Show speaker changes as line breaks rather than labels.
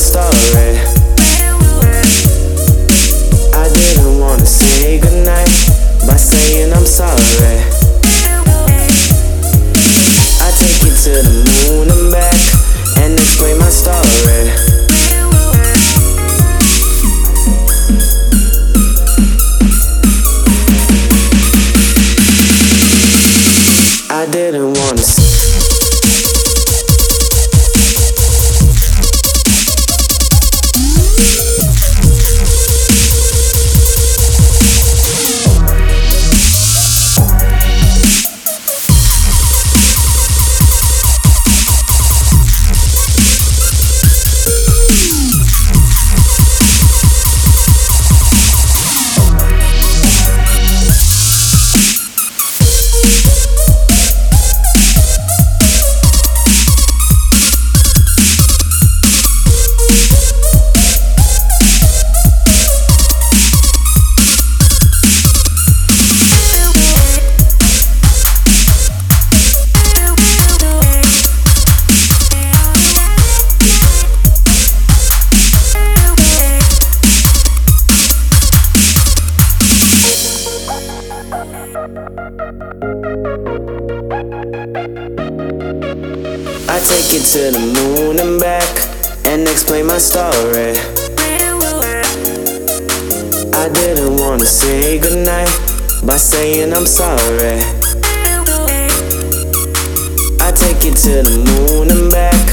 story. I didn't wanna say goodnight by saying I'm sorry. I take you to the moon and back and explain my story. I didn't wanna I take you to the moon and back and explain my story. I didn't wanna say goodnight by saying I'm sorry. I take you to the moon and back